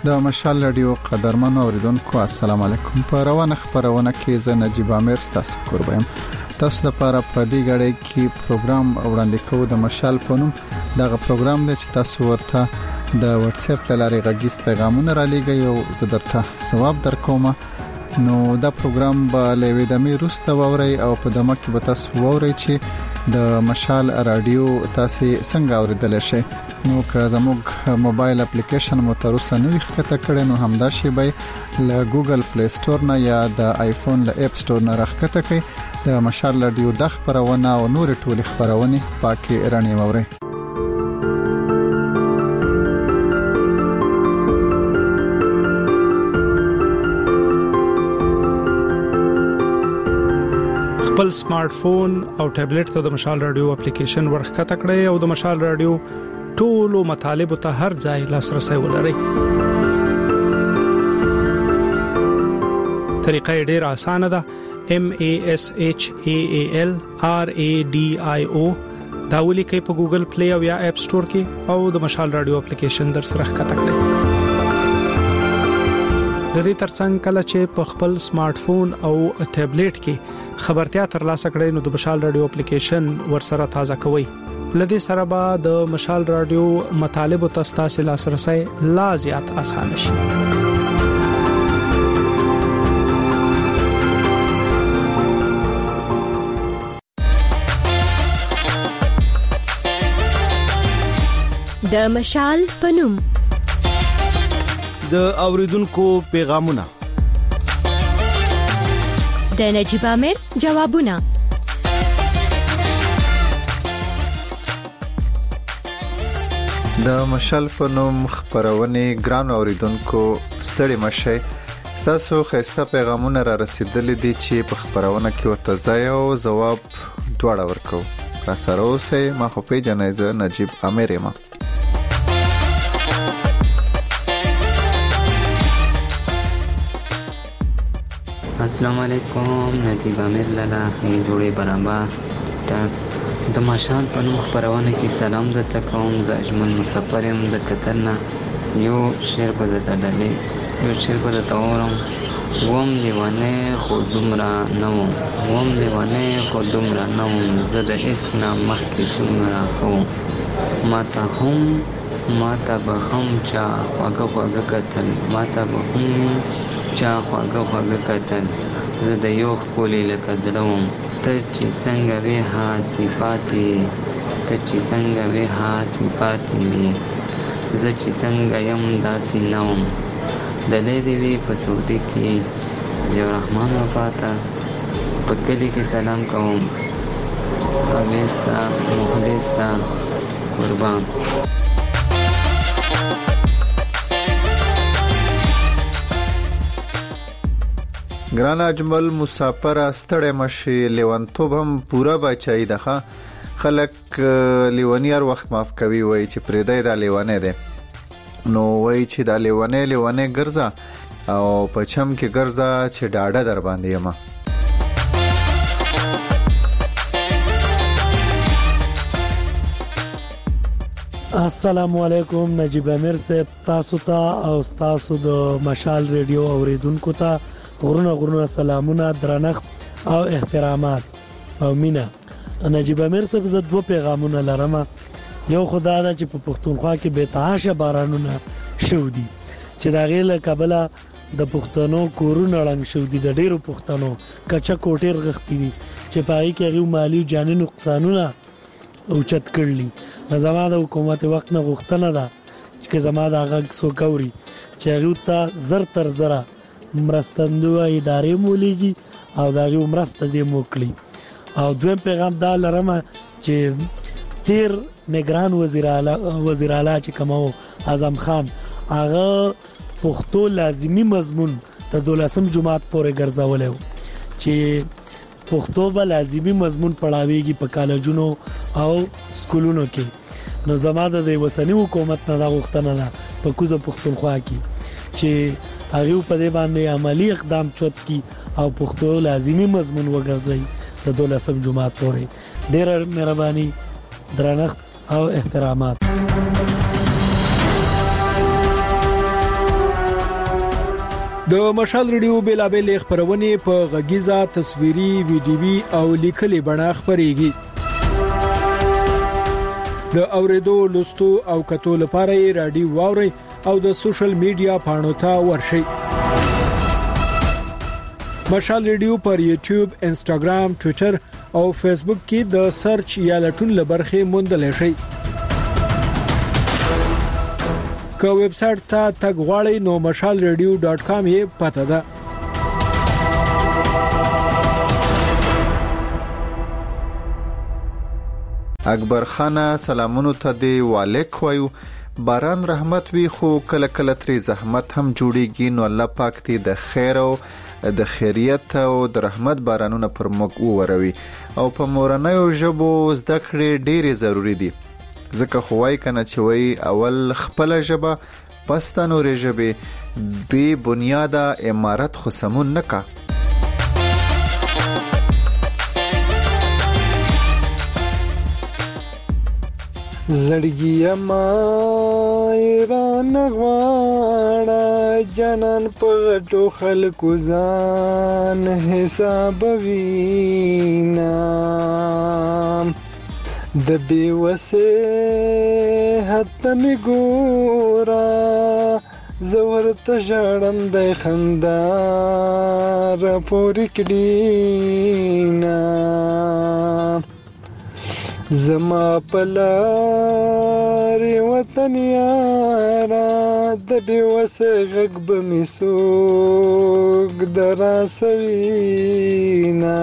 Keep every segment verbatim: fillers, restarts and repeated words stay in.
د مشال رادیو قدرمن اوریدونکو السلام علیکم. په روانه خبرونه کې زه نجیب امیر تاسو کوم. تاسو لپاره په دې غړې کې پروګرام وړاندې کوو د مشال په نوم. دغه پروګرام د تاسو ورته د واتس اپ لارې غږیز پیغامونه را لېږي او زه درته ثواب درکوم. نو دا پروګرام به لوي د مې روسته ووري او په دمه کې به تاسو ووري چې د مشال رادیو تاسو څنګه اوریدل شئ. نو که زموږ موبایل اپلیکیشن مو تر اوسه نه ښکته کړی نو همدا شی به له ګوګل پلی سٹور نه یا د آیفون له اپ سٹور نه راښکته کړئ. د مشال رادیو د خبرونه او نور ټول خبرونه پاکي رڼې ووري. خپل سمارټ فون او ټابلیټ ته د مشال رادیو اپلیکیشن ورښکته کړئ او د مشال رادیو ټولو مطالبه ته هر ځای لاسرسي ولرئ. طریقه ډېره اسانه ده. M A S H A A L R A D I O دا ولیکئ په ګوګل پلی او یا اپ سٹور کې او د مشال رادیو اپلیکیشن در سره ښکته کړئ. د دې ترڅنګ کله چې په خپل سمارټ فون او ټابلیټ کې خبرتیا ترلاسه کړئ نو د مشال رادیو اپلیکیشن ورسره تازه کوئ. لدې سره به د مشال رادیو مطالب او تاسو لاسرسي لا زیات آسان شي. د مشال پنوم د اوریدونکو پیغامونه د نجیب امیر جوابونه د مشال په نوم خبرونه ګران اوریدونکو ستړي مشه. تاسو خسته پیغامونه را رسیدلې دي چې په خبرونه کې ورته ځای او جواب دواړه ورکو. را سره اوسئ. ما خو په جنایزه نجیب امیر یم. السلام علیکم. نجیب امیر لاله هی جوړې برابر د مشال په نوم خبرونه کې سلام درته کوم. زه اجمل مسافر یم د قطر نه. یو شعر به درته ډالې یو شعر به درته واورم. وم لیوانه خو دومره نه وم وم لیوانه خو دومره نه وم زه د عشق نه مخکې څومره ښه وم. ما ته هم ما ته به هم چا خواږه خواږه کتل ما ته به هم چا خواږه خواږه کتل زه د یو ښکلي لکه زړه وم. ته چې څنګه وې هاسې پاتې ته چې څنګه وې هاسې پاتې وې زه چې څنګه یم داسې نه وم. ډلې دې وې په سعودي کې ضیاء الرحمن وفاته په کلي کې سلام کوم. اویستا مخلصتا قربان. ګران اجمل مسافر ستړی مشي. لیوانتوب هم پورا بچای دغه خلک لیوانی هر وخت معاف کوي وای چې پرېدای د لیوانه ده. نو وای چې د لیوانه لیوانه ګرځا او په چم کې ګرځا چې ډاډه در باندې یم. السلام علیکم. نجیب امیر صاحب تاسو ته او تاسو د مشال رادیو اوریدونکو ته غرونه غرونه سلامونه درنښت او احترامات او مینا. نجیب امیر صاحب زه دوه پیغامونه لرم. یو خدای دا چې په پښتونخوا کې به تهاشه بارانونه شو دي چې دا غیله قبله د پښتنو کورونه لنګ شو دي. د ډیرو پښتنو کچا کوټیر غختی دي چې پای کې غو مالی جاني نقصانونه اوچت کړلی. زموږ د حکومت وخت نه غوښتنه ده چې زموږ د غږ سو کوري چې غو ته زر تر زره مرستندوه ادارې مولېږي او دا غو مرسته دې موکړي. او دویم پیغام دا لرم چې تیر نگران وزیر اعلی وزیر اعلی چې کومو اعظم خان هغه پښتو لازمی مضمون ته دولسم جمعات پورې ګرځولې چې پښتو به لازمی مضمون پڑھاويږي په کالجونو او سکولونو کې. نو زماده د وسنی حکومت نه دا غوښتنه ده په کوزه پښتونخوا کې چې هغه په دې باندې عملی اقدام چوت کی او پښتو لازمی مضمون وګرځي د دولسم جمعات پورې. ډېر مهرباني درنښت او احترامات. د مشال ریډیو بیلابل خبرونه په غږیزه تصویري ویډیوي او لیکلي بڼه خبريږي د اوریدو لوستو او کتو لپاره رادیو واوري او د سوشل میډیا پاڼو ته ورشي مشال ریډیو پر یوټیوب انسټاګرام ټوئیټر او فیسبوک کې د سرچ یا لټون لبرخه موندل شي که ویب سټ ته تګ غواړئ نو مشال ریډیو ډاٹ کام یې پته ده اکبر خان سلامونو ته دی وعلیکم وایو باران رحمت وی خو کله کله تری زحمت هم جوړیږي نو الله پاک دې د خیر او د خیریت او د رحمت بارانونه پر موږ ووروي او په مورنیو ژبو زده کړې ډېرې ضروری دي ځکه خو وای کنه چې وای اول خپل ژبه پس د نورې ژبې بی بنیاده امارت خو سمون نکا زړګي ما ایران غواړه جنان په ټو خلکو ځان حساب وینا د بیوسه حتی می ګورا زور ته ژړم د خندار پوری کډینا زما پلار وطن یارا د بیوسه غږ به می سوګ درا سوینا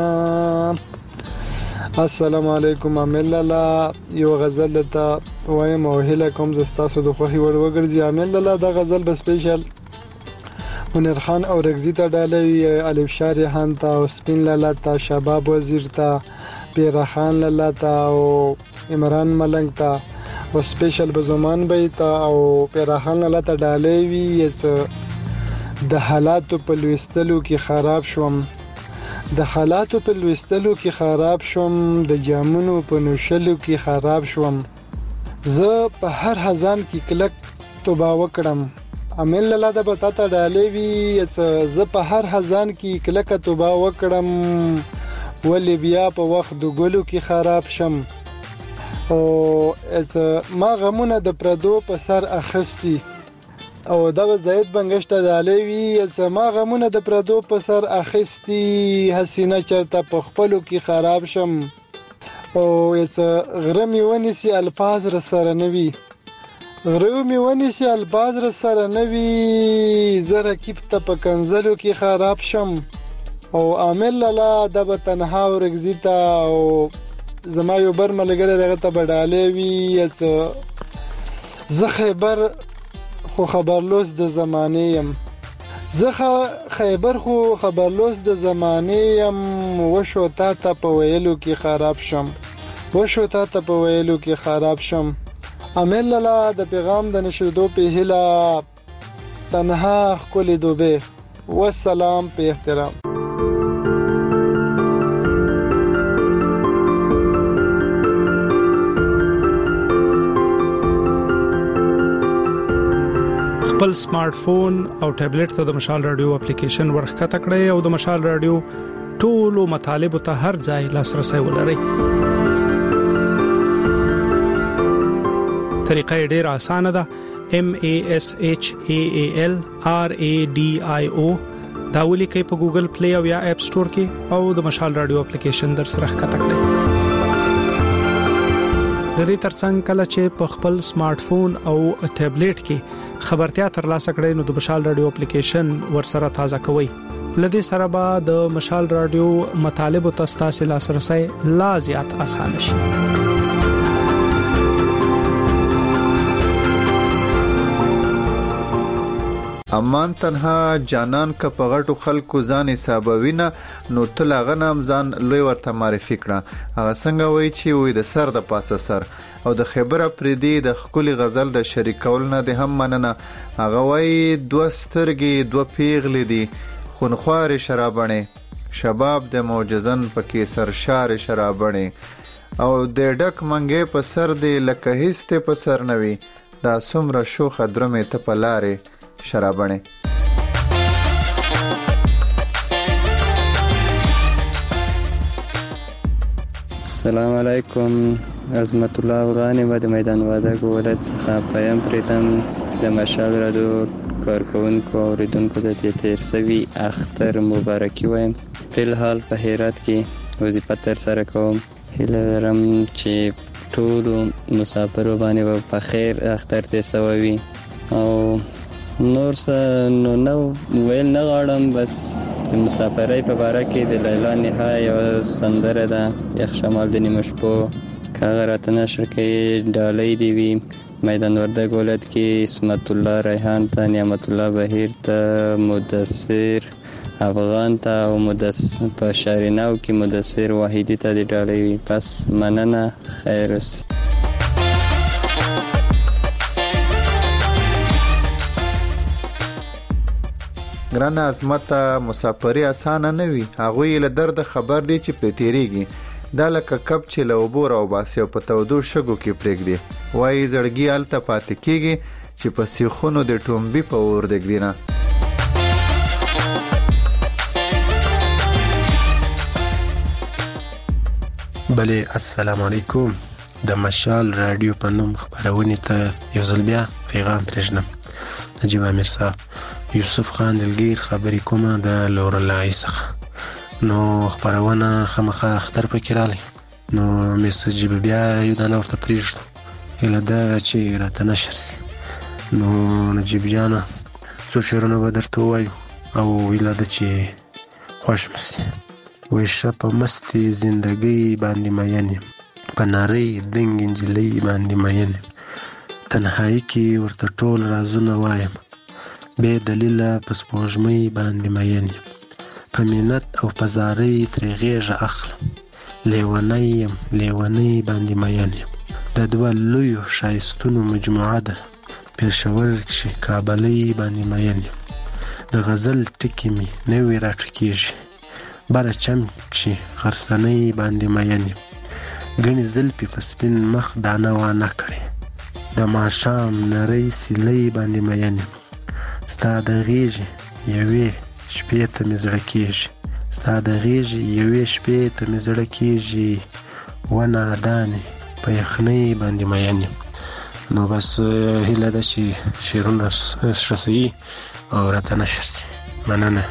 السلام علیکم امل الله یو غزل ته وایم او هله کوم زستاسو د خوخي ور وګرځي امل الله دا غزل به سپیشل منیر خان او رغزی ته ډالې الف شارحان ته او سپین لاله ته شباب وزیر ته پیرا خان لاله ته او عمران ملنګ ته او سپیشل بزمان به ته او پیرا خان لاله ته ډالې وی یس د حالاتو په لوستلو کې خراب شوم د حالاتو په لوستلو کې خراب شوم د جامونو په نوشلو کې خراب شوم زه په هر خزان کې کلک توبه وکړم امل الله د بتاته ډالې وی زه په هر خزان کې کلک توبه وکړم ولې بیا په وخت د ګلو کې خراب شم او از ما غمونه د پردو په سر اخستی او دا زید بنگشت ډالې وی سما غمونه د پردو په سر اخستی حسینه چرته په خپلو کې خراب شم او یس غرمي ونیسی الفاظ را سره نوي غرمي ونیسی الفاظ را سره نوي زره کیفته په کنزلو کې خراب شم او عامل لا د بتنها ورغزیتا او زما یو بر ملګری رغه ته بډالې وی یس زه خبر خو خبرلوس د زمانه يم زه خیبر خو خبرلوس د زمانه يم وشو تا ته په ویلو کې خراب شم وشو تا ته په ویلو کې خراب شم امل الله د پیغام د نشردو په هلا تنها خپل دوبه والسلام په احترام خپل سمارټ فون او ټابلیټ ته د مشال رادیو اپلیکیشن ورخکته کړئ او د مشال رادیو ټولو مطالب ته هر ځای لاسرسي ولرئ. طریقه ډېره اسانه ده. M A S H A A L R A D I O دا ولیکئ په ګوګل پلی او یا اپ سٹور کې او د مشال رادیو اپلیکیشن در سره ښکته کړئ. د دې ترڅنګ کله چې په خپل سمارټ فون او ټابلیټ کې خبرتیا ترلاسه کړئ نو د مشال رادیو اپلیکیشن ورسره تازه کوئ. لدې سره به د مشال رادیو مطالب او تاسو لاسرسي لا زیات اسانه شي. امان تنها جانان ک پغټو خلکو ځان حسابوینه نو تل غنم ځان لوی ورته معرفي کړه. هغه څنګه وای چې وې د سر د پاسه سر او د خبره پردي د خولي غزل د شریکول نه د هم مننه. هغه وای دوه سترګې دوه پیغلې دي خونخوار شرابنه شباب د معجزن پکې سرشار شرابنه او د ډک منګې په سر دی لکه هسته په سر نوي دا څومره شوخه درمه ته پلاره شرابنه. السلام علیکم. عظمت الله افغانی و د میدان وردګ ولایت څخه پیام پریتم د مشال رادیو کارکونکو او اوریدونکو د تیر سوي اختر مبارکي وایم. فلحال په هرات کې وظیفه تر سره کوم. هیله لرم چې ټول مسافرو باندې په خیر اختر تیر سوي او نور څه نو نو ویل نه غواړم. بس د مسافرۍ په باره کې د لیلا نهایی یو سندره ده، یخ شمال د نیمه شپو که هغه راته نشر کوي ډالۍ دې وي. میدان وردګ ولایت کې اسمت الله ریحان ته، نعمت الله بهیر ته، مدثر افغان ته او مدثر په شاریناو کې مدثر واحدی ته د ډالۍ وي. پس مننه، خیر اوسئ. ګران عظمت مسافری اسانه نه وي، هغه له درد خبر دي چې په تیریږي. دا لکه کب چې له اوبو راو باسي او په تودو شګو کې پرېږدي. وایي زړګي هلته پاتې کېږي چې په سیخونو د ټومبي په اور دېږدي نه. بله السلام علیکم. د مشال رادیو په نوم خبرونې ته یو ځل بیا پیغام پرېږدم. نجیب امیر صاحب، یوسف خان دلګیر خبرې کومه د لورلای څخه. نو خبرونه خامخا اختر پکې رالی، نو میسج به بیا یو دانه ورته پرېږدو، هیله ده چې راته نشر سي. نو نجیب جانه څو شعرونه به درته ووایو او هیله ده چې خوښ مو سي. وایي ښه په مستې زندګۍ باندې مین یم، په نارۍ دنګ نجلۍ باندې مین یم، تنهایي کې ورته ټول رازونه وایم، بې دلیله په سپوږمۍ باندې مین یم، په منت او په زارۍ ترې غېږه اخلم، لیونی یم لیونۍ باندې مین یم. د دوه لویو ښایستونو مجموعه ده، پېښور کښې کابلۍ باندې مین یم، د غزل ټکي مې نوي راټوکېږي، بره چم کښې غرڅنۍ باندې مین یم، ګڼې زلفې په سپین مخ دانه وانه کړې، د ماښام نرۍ سیلۍ باندې مین یم، ستا د غېږې یوې شپې ته مې زړه کېږي، ستا د غېږې یوې شپې ته مې زړه کېږي، ونه دانې په یخنۍ باندې مین یم. نو بس هیله ده چې شعرونه ښه صحیح او راته نشر سي. مننه.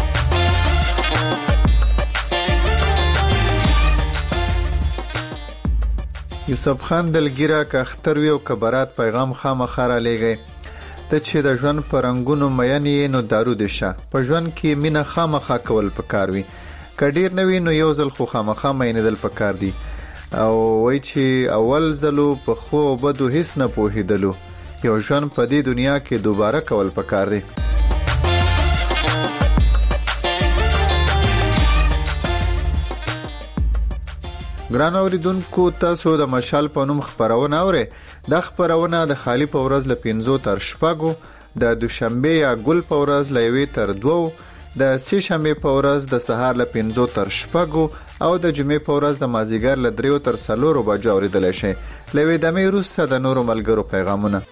یوسف خان دلګیره که اختر وي او که برات پیغام خامخا را لیږئ. ته چې د ژوند په رنګونو مین یې نو دارو دې شه. په ژوند کې مینه خامخا کول پکار وي، که ډیر نه وي نو یو ځل خو خامخا مینېدل پکار دي. او وایي چې اول ځلو په ښو او بدو هیڅ نه پوهېدلو، یو ژوند په دې دنیا کې دوباره کول پکار دی. ګران اوریدونکو، تاسو د مشال په نوم خبرونه اورئ. دا خبرونه د خالی په ورځ له پنځو تر شپږو، د دوشنبه یا ګل په ورځ له یوې تر دوو، د سې شنبه په ورځ د سهار له پنځو تر شپږو او د جمعې په ورځ د مازیګر له دریو تر څلورو بجو اوریدلای شئ. له وې دمه وروسته د نورو ملګرو پیغامونه.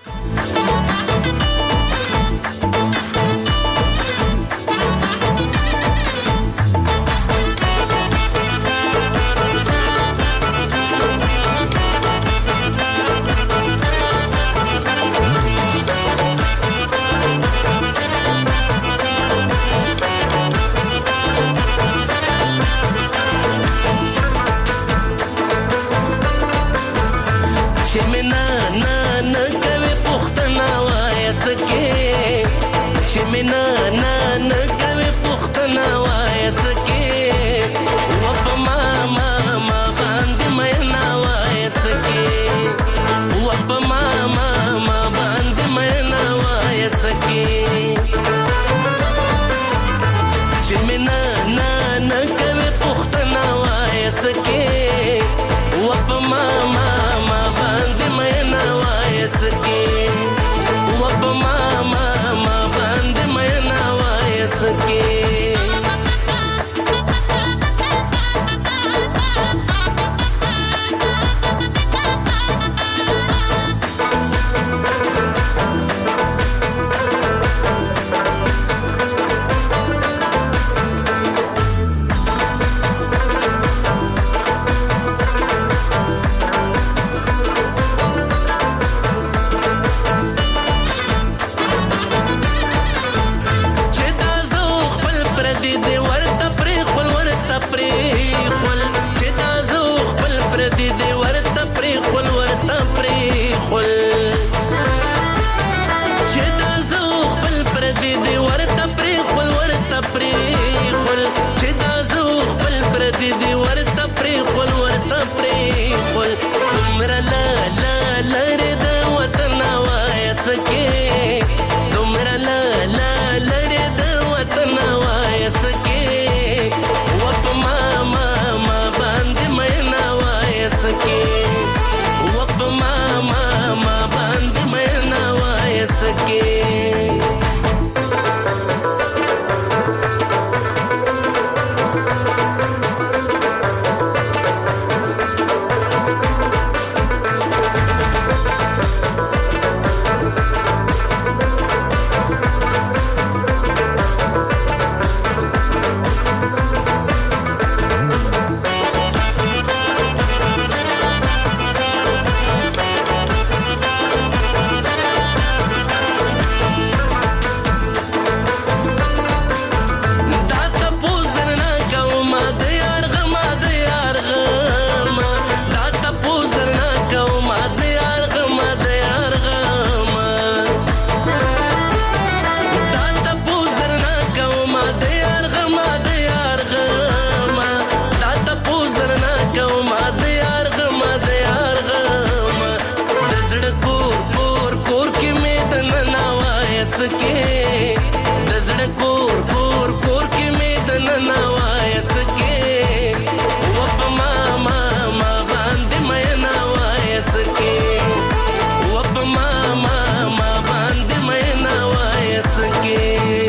سکے دزړه کور کور کور کې مې د ننوای سکے و په ما ما ما باندې مې نوای سکے و په ما ما ما باندې مې نوای سکے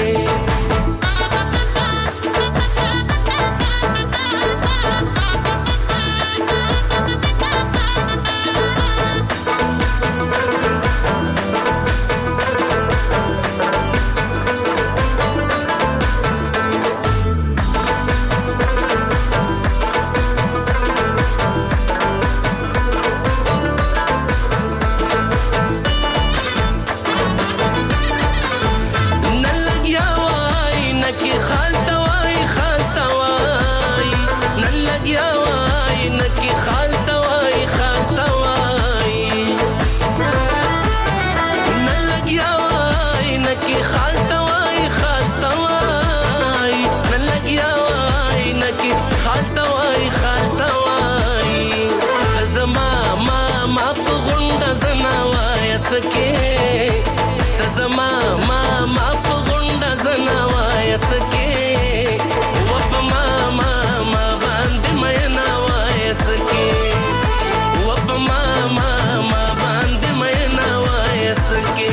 سکے تزما ما ما په غونډه زنوای سکے و په ما ما ما باندې مې نوای سکے و په ما ما ما باندې مې نوای سکے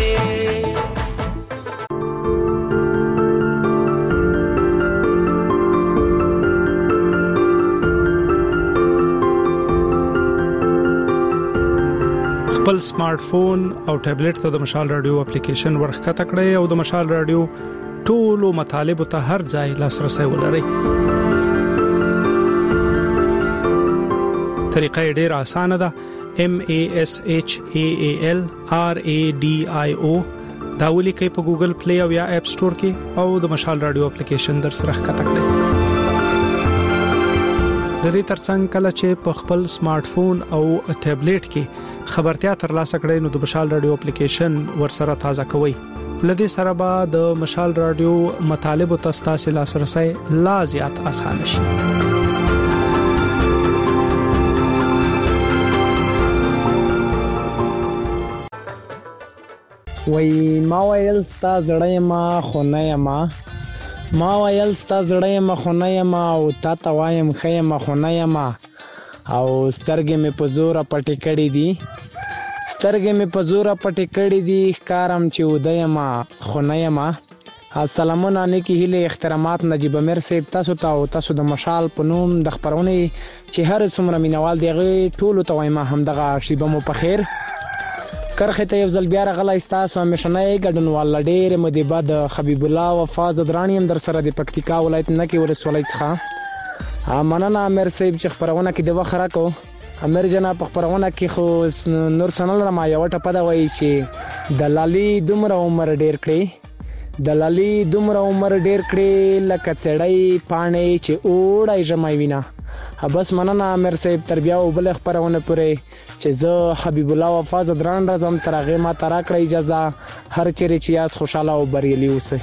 خپل سمارټ فون او ټابلیټ ته د مشال رادیو اپلیکیشن ورخته کړئ او د مشال رادیو ټولو مطالب ته هر ځای لاسرسي ولرئ. طریقه ډېره اسانه ده. M A S H A A L R A D I O دا ولیکئ په ګوګل پلی او یا اپ سٹور کې او د مشال رادیو اپلیکیشن در سره ښکته کړئ. د دې ترڅنګ کله چې په خپل سمارټ فون او ټابلیټ کې خبرتیا ترلاسه کړئ نو د مشال رادیو اپلیکیشن ورسره تازه کوئ. لدې سره به د مشال رادیو مطالب او تاسو لاسرسي لا زیات اسانه شي. وای ما ویل ستا زړه ما خونه ما ما ویل ستا زړه ما خونه ما او تا ته وایم خې ما خونه ما او سترګې مې په زور پټې کړې دي سترګې مې په زور پټې کړې دي ښکارم چې ودی ما خونه ما. السلامونه نیکی هیله احترامات نجیب امیر صاحب تاسو ته او تاسو د مشال په نوم د خبرونه چې هر څومره مینوال دی ټولو ته وایم همدغه شیبه مو په خیر. کرخه ته یو ځل بیا راغلی تاسو همیشنه ګډونوال ډېر مدیبه د حبیب الله وفا زدرانی هم در سره د پکتیکا ولایت نه کې ولسوالۍ څخه مننه امیر صاحب چې خبرونه کې د وخت راکو. امیر جناب خبرونه کې خو نور سنل ما یو ټپه دا وایي چې د لالي دومره عمر ډېر کړی د لالي دومره عمر ډېر کړی لکه چړای پانې چې اوړای جمای وینا. بس مننه امیر صاحب تربیه او بل خبرونه پوره چې زه حبیب الله وفا زدران رازم ترغه ما ترا کړی اجازه هر چیرې چې یاس خوشاله او بریالي اوسئ.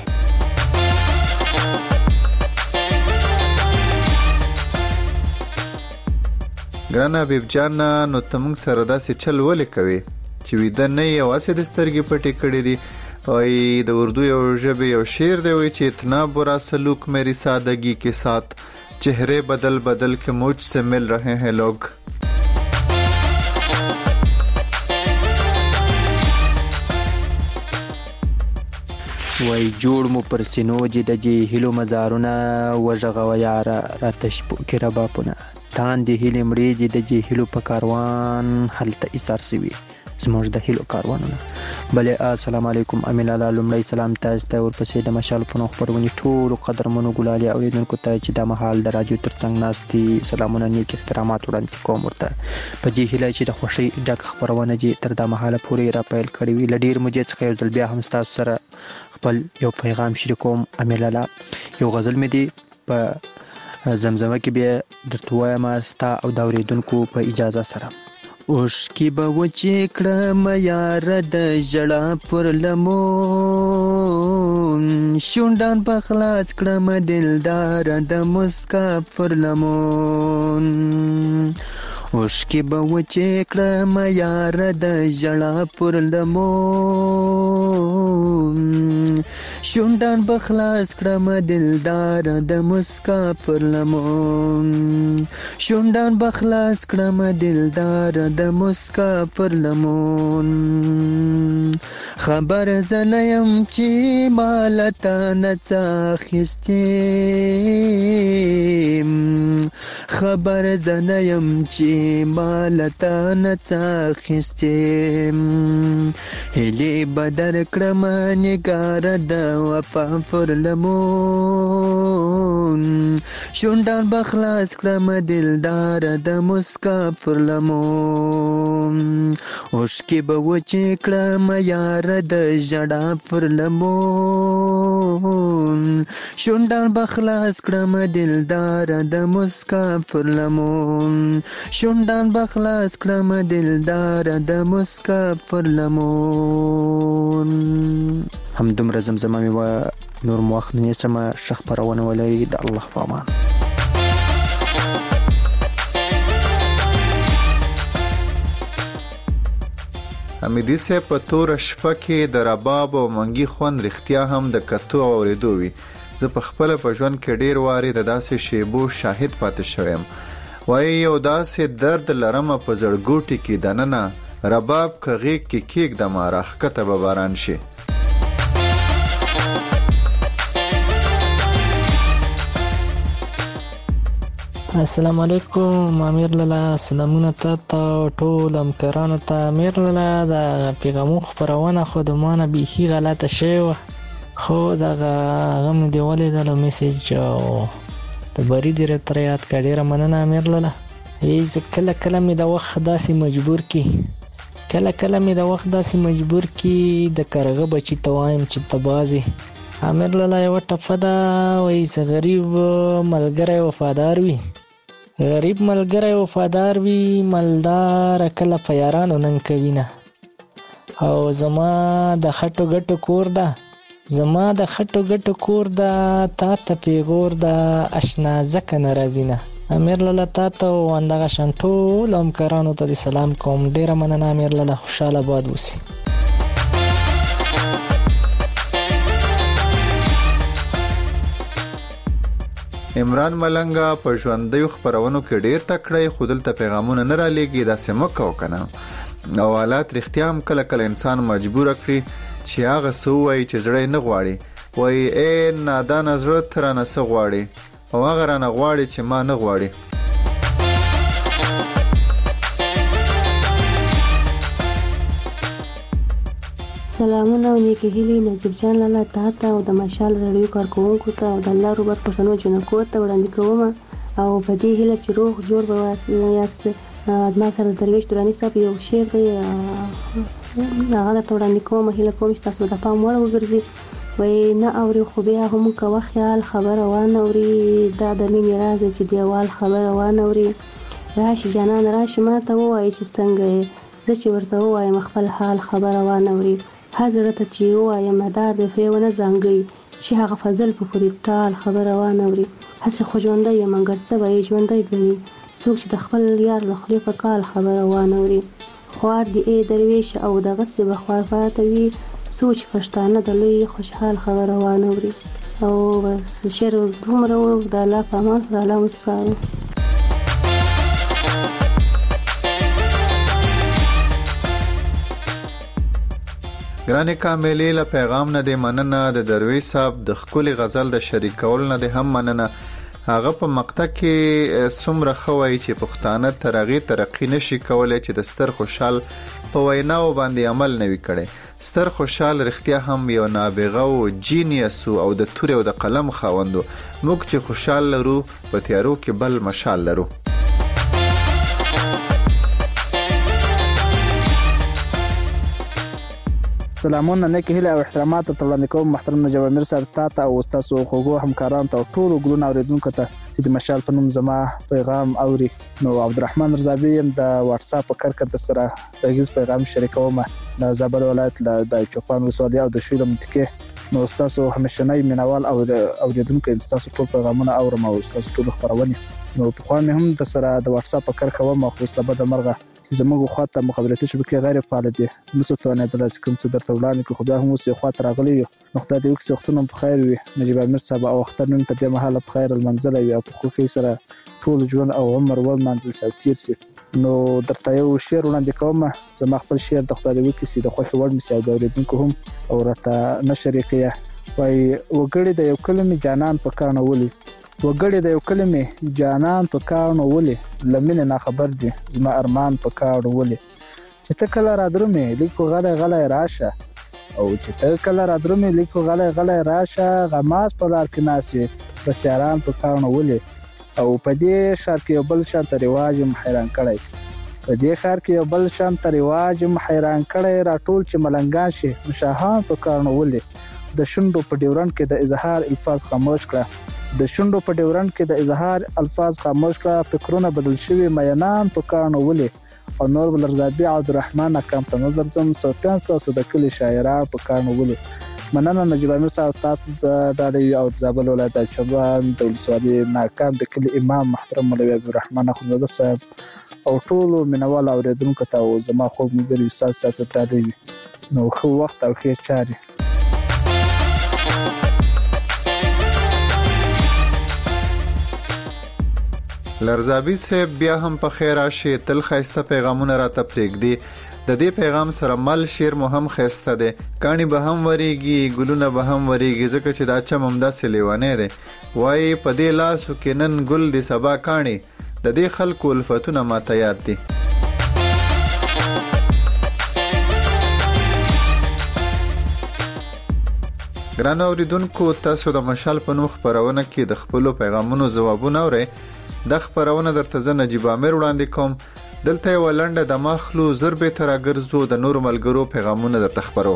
ګران حبیب جان نو تمنګ سره داسې چل ولې کوي چې ویده نه یې واسه د سترګې پټې کړې دي. وای د اردو یو ژبه یو شعر دی وای چې اتنا برا سلوک میری سادگی کے ساتھ چہرے بدل بدل کے مجھ سے مل رہے ہیں لوگ. وای جوړ مو پر سينو دي د جې هلو مزارونه وژغه یار راتش کې رباپونه تان دي هلې مړې دي د جې هلو په کاروان هلته ایثار سوي زموږ د هلو کاروانونه. بلې السلام علیکم امین الله لمړی سلام تاسو ته ورپسې د مشال په خبرونه ټول قدرمنو ګلالي اوریدونکو ته چې د مهال د راډیو ترڅنګ ناستي سلامونه نیک احترامات وړاندې کوم ورته په دې هیله چې د خوشي ډک خبرونه دي تر د مهاله پورې را پیل کړی وي. لډیر مجه څخه یو ځل بیا هم تاسو سره خپل یو پیغام شریکوم. امین الله یو غزل مې دی په زمزمه کې بیا درته وایم ستا او د اوریدونکو په اجازه سره. اوش کی به وچې کړم یار د ژړا پر لمون شونډان په خلاص کړم دلدار د مسکا پر لمون اوښکې به وچې کړم یاره د ژړا پر لمون شونډان به خلاص کړم دلدار د مسکا پر لمون شونډان به خلاص کړم دلدار د مسکا پر لمون خبر زنه یم چې مالته نڅا اخیستې خبر زنه یم چې مالته نڅا اخیستې هیلې به درکړم نګاره د وفا پر لمون شونډان به خلاص کړم دلدار د مسکا پر لمون اوښکې به وچې کړم یاره د ژړا پر لمون شونډان به خلاص کړم دلدار د مسکا پر لمون شونډان به خلاص کړم دلدار د مسکا پر لمون همدومره زمزمه مې وه نور مو وخت نه نیسمه ښه خپرونه ولري د الله په امان حمیدي صاحب په توره شپه کې د رباب او منګي خوند رښتیا هم د کتو او اورېدو وي. زه په خپله په ژوند کې ډېر وارې د داسې شیبو شاهد پاتې شویم. وایي یو داسې درد لرمه په زړګوټي کې دننه رباب که غیږ کې کېږدمه راښکته به باران شي. السلام علیکم امیر لالا سلامونه ته ټول همکارانو ته. امیر لالا د پیغامو خپرونه خو د مانه بیخي غلطه شوې وه خو دغه هغه مې دې ولیدلو میسیج او د برید یې راته یاد کړه. ډېره مننه امیر لالا. زه کله کله مې د وخت داسې مجبور کړي کله کله مې د وخت داسې مجبور کړي د کارغه بچي ته وایم چې ته بازې. امیر لالا یوه ټپه ده وایي چې غریب ملګری وفادار وي غریب ملګری وفادار وي مالدار کله په یارانو ننګ کوي نه. او زما د خټو ګټو کور ده زما د خټو ګټو کور ده تا ته پیغور ده اشنا ځکه نه راځي نه. امیر لالا تا ته او همدغه شان ټولو همکارانو ته د سلام کوم. ډېره مننه امیر لالا. خوشحاله باد اوسي. عمران ملنګه په ژوندیو خپرونو کې ډېر تکړه خو دلته پیغامونه نه رالیږي. داسې مه کوه که نه. او حالات رښتیا هم کله کله انسان مجبوره کړي چې هغه څه ووایي چې زړه یې نه غواړي. وایي ای نادانه زړه ته رانه څه غواړي او هغه رانه غواړي چې ما نه غواړي. سلامونه او نیکې هیلې نجیب جان لالا ته ته او د مشال راډیو کارکوونکو ته او د الله روبر پښتنو جنکو ته وړاندې کوم او په دې هیله چې روغ جوړ به یاست. ما سره درویش دراني صاحب یو شعر دی هغه درته وړاندې کوم. هیله کوم چې تاسو د پام وړ وګرځي. وایي نه اوري خو بیا هم کوه خیال خبره وانه اوري دا د مینې راز چې دیوال خبره وانه اوري. راشي جانان راشي ما ته ووایي چې څنګه یې زه چې ورته ووایم خپل حال خبره وانه اوري. هر زړه ته چې ووایم دا د پرې ونه ځانګړي چې هغه فضل په پورې ټال خبره وانه اوري. هسې خو ژوندی یم مګر څه به یې ژوندی ګڼي څوک چې د خپل یار له خولې په کال خبره وانه اوري. خوار دې ای درویش او دغسې به خوار پاته وي څوک چې پښتانه د لوی خوشحال خبره وانه اوري. او بس شعر دومره و. د الله په امان سره الله مو سپارم. ګرانې کاملې له پیغام نه دې مننه. د درویش صاحب د ښکلي غزل د شریکول نه دې هم مننه. هغه په مقطع کې څومره ښه وایي چې پښتانه تر هغې ترقي نشي کولی چې د ستر خوشحال په ویناو باندې عمل نه وي کړی. ستر خوشحال رښتیا هم یو نابغه و جینیس او د تورې او د قلم خاوند و. موږ چې خوشحال لرو په تیارو کې بل مشال لرو. سلامونه نیکې هیلې او احترامات ته وړاندې کوم محترم نجیب امیر صاحب ته ته او ستاسو خوږو همکارانو ته او ټولو ګلونو اورېدونکو ته چې د مشال په نوم زما پیغام اوري. نو عبدالرحمن رضابي یم د واتساپ په کرکټ سره غږیز پیغام شریکوم. د زابل ولایت له د چوپان ولسوالۍ او د شیل منطقې نو تاسو همیشنۍ مینوال او اوریدونکو تاسو ټول پیغامونه اورم او تاسو ټول خبرونه نو په خو مې هم د سره د واتس اپ کار کوم خو ستاسو د مرغه چې زموږ خواته مخابراتي شبکې غیر فعال دي نو څه ته نه درځ کوم څه درته وړاندې کو خدای هم اوس یو خواته راغلی نو خدای دې وکړي وختونه په خیر وي نجيب امیر صاحب او وخت نن ته د مهاله په خیر المنزل وي او په خو سره ټول ژوند او عمر ول منزل ساتیر سي نو درته یو شعر وړاندې کوم زما خپل شعر د خدای دې وکړي چې د خوښ وړ مې ساده اوریدونکو هم او راته نشر کړي وای وګړي د یو کلمې جانان په کانه ولي وګړي د یو کلمې جانان په کانه ولي لمنه نه خبر دي زما ارمان په کانه ولي چې ته کله را درومې لیکو غله غله راشه او چې ته کله را درومې لیکو غله غله راشه غماس په لار کې ناسي بس یاران په کانه ولي او په دې شار کې یو بل شان ته رواج حیران کړی په دې خار کې یو بل شان ته رواج حیران کړی راټول چې ملنګان شي مشاهان په کانه ولي د شوندو په ډیورن کې د اظهار الفاظ خاموش کړه د شوندو په ډیورن کې د اظهار الفاظ خاموش کړه فکرونه بدل شوي مینان په کانه ولي او نور بل رضابي عبدالرحمن کم په نظر زم سوتان تاسو د کلی شاعران په کانه ولي مننه نجيب امیر صاحب تاسو د دالي او زابل ولایت چوبان د ولسوالۍ ناکام د کلی امام محترم مولوي عبدالرحمن اخوندزاده صاحب او ټول مینوال اوریدونکو ته او زما خو مګری استاد صاحب ته دی نو خو وخت او خیر چاري لرزابي صاحب بیا هم په خیر راشي تل خاسته پیغامونه را تفریق دي د دې پیغام سره مل شیر مو هم خسته ده کانی به هم وریږي ګلونه به هم وریږي ځکه چې دا چم همدا سلیوانه ده وای په دې لاسو کې نن ګل دي سبا کانی د دې خلکو الفتونه ماته یاد دي ګران اوریدونکو تاسو د مشال په نوم خبرونه کې د خپل پیغامونو ځوابونه اورئ د خبرونه درته زه نجيب امیر وړاندې کوم دلته ولنډه د مخلو زربه تر اگرزو د نور ملګرو پیغامونه درته خبرو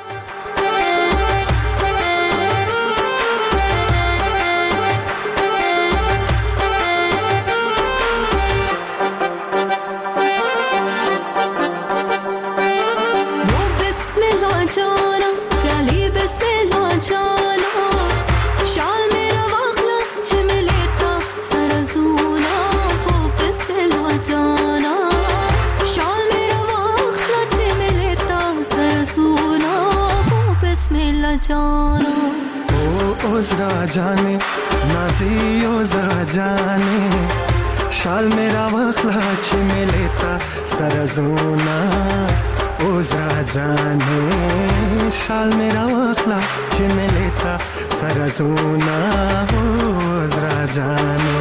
जाने नाजियो जरा जाने शाल मेरा वखला छिमे लेता सरजूना ओ जरा जाने शाल मेरा वखला छिमे लेता सरजूना ओ जरा जाने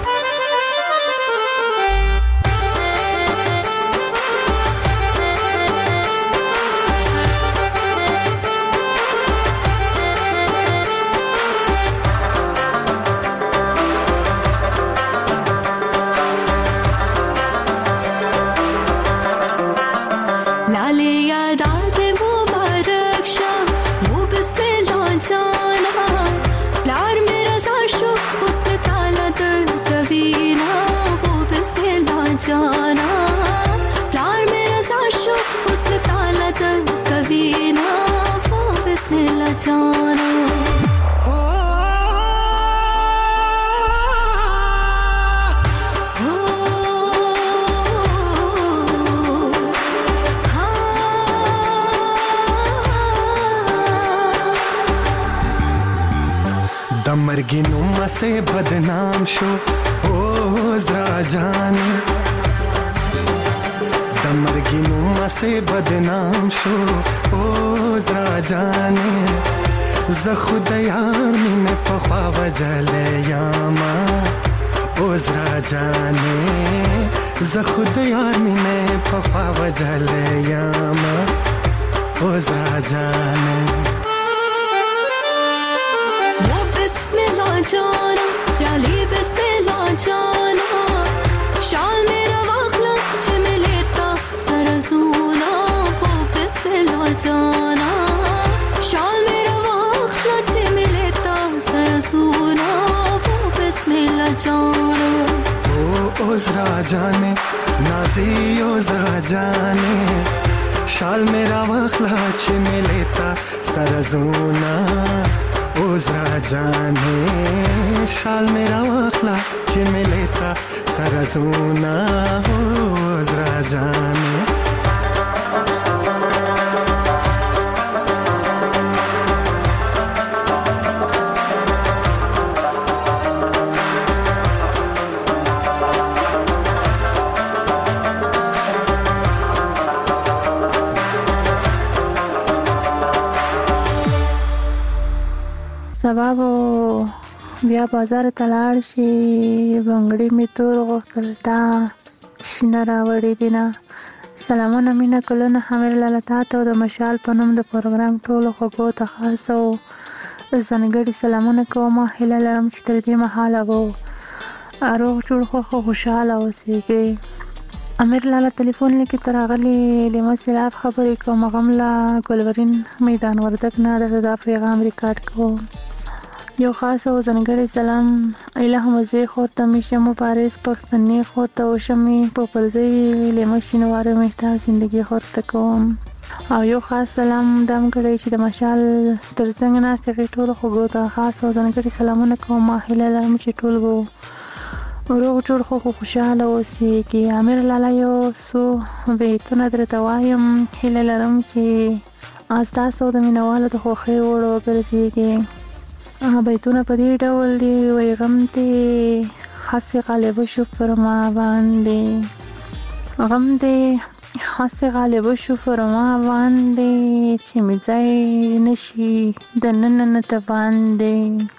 मर्गी नुमा से बदनाम शो ओ जरा जाने दमर्गी नुमा से बदनाम शो ओ जरा जाने ज खुद यार में पखवा वजले यामा ओ जरा जाने ज खुद यार में पखवा वजले यामा ओ जरा जाने जाना प्याली बिस्मिल्लाह जाना शाल मेरा वाखला छिमे लेता सरजूना वो बिस्मिल्लाह जाना शाल मेरा वाखला छिमे लेता सरजूना वो बिस्मिल्लाह जाना ओ ओ जरा जाने नाजी ओ जरा जाने شال میرا واخلا چې ملیتا سرزونا اوزرا جانه شال میرا واخلا چې ملیتا سرزونا اوزرا جانه سبا بیا بازار ته لاړ شي بنګړي می تور غوښتل تا شینه راوړې دینه سلامونه مینا کولونه همر لاله تاسو د مشال په نوم د پروګرام ټولو خو ته خاصو زنګړي سلامونه کوم هله لرم چې تر دې مهاله وو اروغ جوړ خو خوشاله اوسېږي امیر لاله ټلیفون لیکي ترغلي لمه سلاف خبرې کوم غملا ګلورین میدان وردک نه د پیغام ریکارډ کوم یو خاص او زنګړی سلام الهه مزه خو ته میشه مبارز پښتنې خو ته او شمي په پرځي لمشینواره مهتا زندگی خو ته کوم او یو خاص سلام دم کړی چې د مشال ترڅنګ نه سړي ټول خو ګوته خاص او زنګړی سلامونه کوم هله لرم چې ټول وو روغ جوړ خو خوشاله اوسې کې امیر لاله یو سو بیتونه درته وایم هله لرم چې تاسو د مینوالو د خوښي وړ وګرځيږي بیتونه په دې ډول دی وای غم ته حسي غالب شو پر ما باندې غم دې حسي غالب شو پر ما باندې چې می ځای نشي د نن نه ته باندې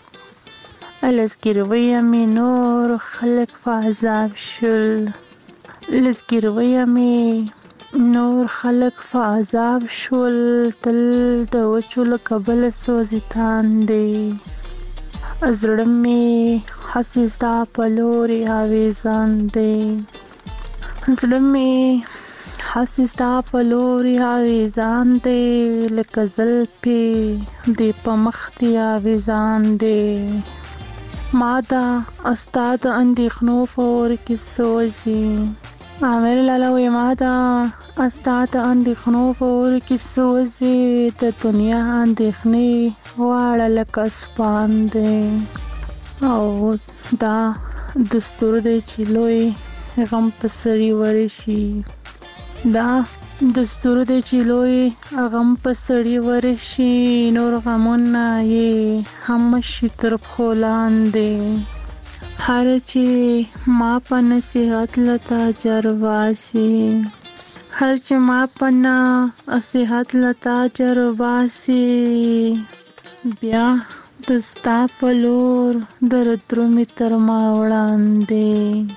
لسګروي می نور خلق فعذاب شل لسګروي می نور خلق فعذاب شول تل د وچول قبل سوزیتان دی ازړمې حسیستا پلوري اویزان دی ازړمې حسیستا پلوري اویزان دی لکه زلپی دی په مختی اویزان دی ماده استاد اندېښنو فور کې سوزي امیر لاله وی ماده استاد اندېښنو فور کې سوزي د دنیا اندېښنې واړه لکه سپان دی او دا دستور دی چې لوی غم په سړي ورشي دا دستور دی چې لوی غم په سړي ورشي نور غمونه یې هم شي تر پښو لاندې هر چې ما په نصیحت لتا جرواسی هر چې ما په نصیحت لتا جرواسی بیا دستا په لور درترو می تر ما وړاندې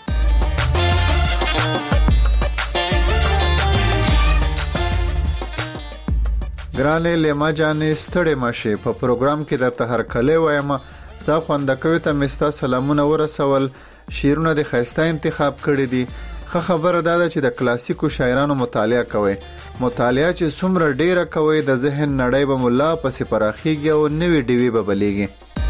ګرانې لما جانې ستړې مشه په پروګرام کې د تهر کله وایم ستا خوندکوي ته مستا سلامونه ورسول شیرونه د خيسته انتخاب کړی دي خه خبره ده چې د کلاسیکو شاعرانو مطالعه کوي مطالعه چې څومره ډیره کوي د ذهن نړۍ به مولا پسې پراخيږي او نوې ډیوي به بلیږي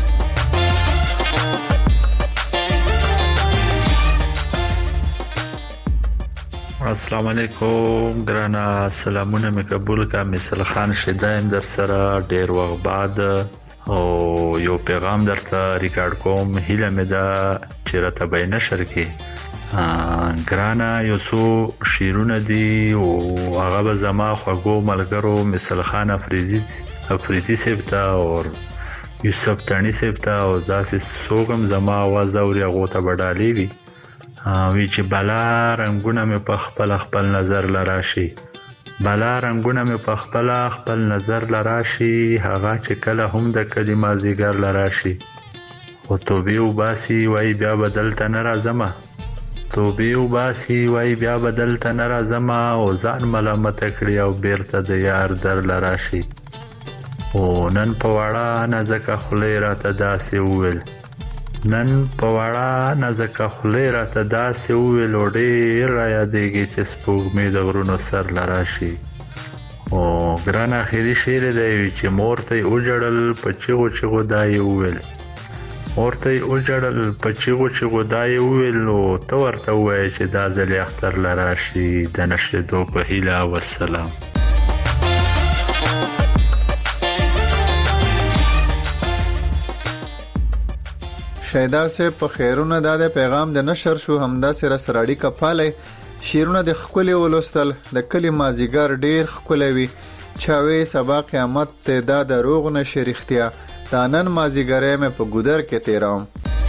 السلام علیکم ګرانا سلامونه مې قبول کا مثال خان شیدایم در سره ډیر وخت بعد او یو پیغام درته ریکارډ کوم هیله مې ده چې راته به نشر کې ګرانا یو څو شیرونه دي او هغه به زما خوږو ملګرو مثال خان افریدي افریدي سپتا او یوسف تانی سپتا او داسې سوګم زما आवाज اوري هغه ته بدالي وي وی چې بالا رنگونه مې په خپل خپل نظر لراشي بالا رنگونه مې په خپل خپل نظر لراشي هغه چې کله هم د کلمه زیګر لراشي او توبې وباسي وای بیا بدل ته نه راځم توبې وباسي وای بیا بدل ته نه راځم او ځان ملامت کړی او بیرته د یار در لراشي او نن په واړه نزدک خلې راته داسې وویل نن په واړه نزدک خلې راته داسې وویل ډېر را یادېږي چې سپوږمۍ د غرونو سر لراشي او ګران اخیری شعر دی چې مور ته وجړل په چیغو چیغو دای وویل مور ته وجړل په چیغو چیغو دای وویل او تو ورته وای چې دا ځلې اختر لراشي د نشدو په هیله والسلام شیدا سے په خیرونه د پیغام د نشر شو همدا سره سراړي کپاله شیرونه د خپل ولستل د کلی مازیګر ډیر خپلوي چاوي سبا قیامت ته د دروغ نشه رښتیا دانن مازیګرې مې په ګودر کې تیرام.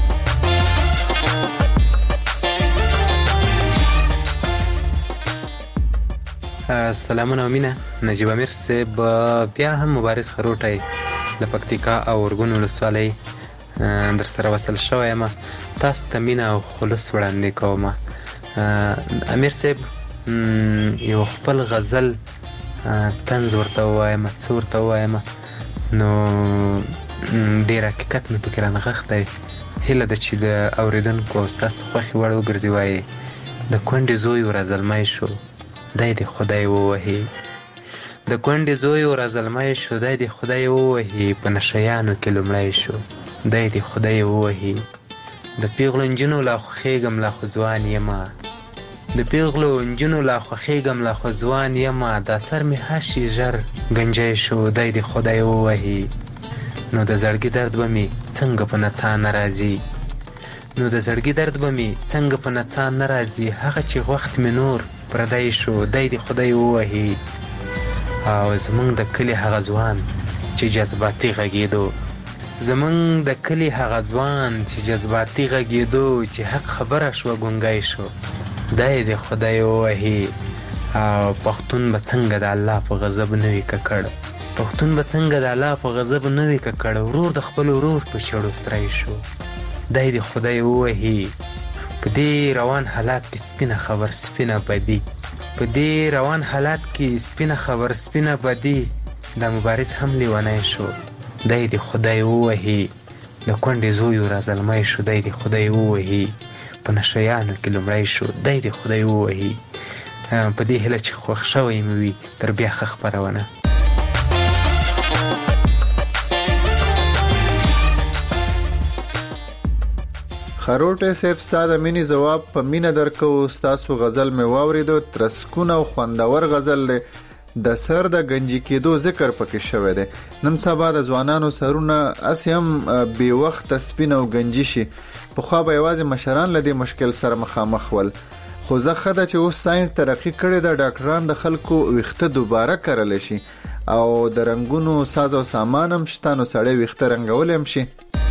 سلامونه امینه نجیب امیر صاحب بیا هم مبارز خروټای د پکتیکا او ورګون ولسوالۍ در سره وصل شوی یم. تاسو ته مینه او خلوص وړاندې کوم. امیر صاحب یو خپل غزل طنز ورته وایم څه ورته وایم نو ډېر حقیقت مې پکې رانغښتی. هیله ده چې د اورېدونکو ستاسو ته خوښې وړ وګرځي. وایي د کونډې زوی ورازلمی شو دای د خدای ووهي د کونډې زوی ورازلمی شو دای د خدای ووهي په نشیانو کې لومړی شو دای د خدای ووهي د پیغلو نجونو لا خوښېږم لا خو ځوان یمه د پیغلو نجونو لا خوښېږم لا خو ځوان یمه دا سر مې هشي ژر ګنجی شو دای د خدای ووهي نو د زړګي درد به مې څنګه په نڅا نه راځي نو د زړګي درد به مې څنګه په نڅا نه راځي هغه چې وخت مې نور پردی شو دای د خدای ووهي او زمونږ د کلي هغه ځوان چې جذباتي غږېدو زمونږ د کلي هغه ځوان چې جذباتي غږېدو چې حق خبره شوه ګونګی شو دای د خدای ووهي او پښتون به څنګه د الله په غضب نه وي ککړ پښتون به څنګه د الله په غضب نه وي ککړ ورور د خپل ورور په چړو سری شو دای د خدای ووهي په دې روان حالات کې سپینه خبر سپینه بدی په دې روان حالات کې سپینه خبر سپینه بدی دا مبارز هم لیونی شو دای د خدای ووهي د کونډې زوی ورازلمی شو دای د خدای ووهي په نشیانو کې لومړی شو دای د خدای ووهي په دې هیله چې خوښ شوی مې وي تر بیا ښه خپرونه. خروټه صاحب ستاسو د مینی جواب په مینه درکو. تاسو غزل مې واوریدو ترسکونه او خوندور غزل دی د سر د گنجی کېدو ذکر پکې شوی دی. نن سبا د ځوانانو سرونه اسیم بي وخت سپین او گنجی شي په خو به یوازې مشران لدی مشکل سره مخامخ ول خو زه خدای چې اوس ساينس ترقی کړی د ډاکټران د خلکو ویخته دوباره کړل شي او د رنگونو ساز او سامان هم شته نو سړی ویخته رنگول هم شي.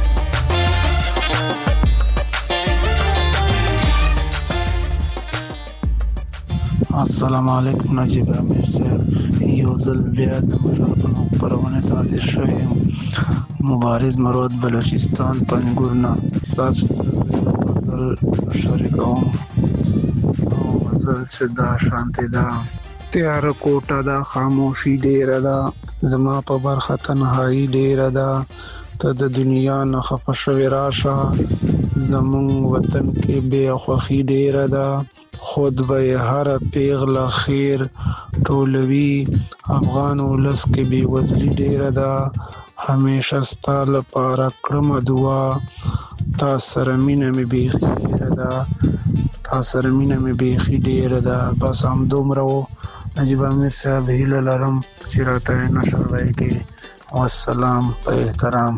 السلام علیکم نجیب امیر صاحب یو ځل بیا د مشرفونو پرونه تاسو شوی مبارز مرود بلوچستان پنګورنا تاسو سره شریکوم او غزل چې دا شانتی دا تیار کوټه دا خاموشي ډیره دا زما په برخه تنهایی ډیره دا ته د دنیا نه خفه شوی راشه زمون وطن کې بے خوخي ډیره دا خود به هر پیغله خیر ټولوي افغان ولس کې بي وزلي ډیره ده همیشه ستاله لپاره کړم دعا تا سره مینه مې بيخي ډیره ده تا سره مینه مې بيخي ډیره ده. بس هم دومره و نجیب امیر صاحب هیله لرم چې راته نشر وایي والسلام په احترام.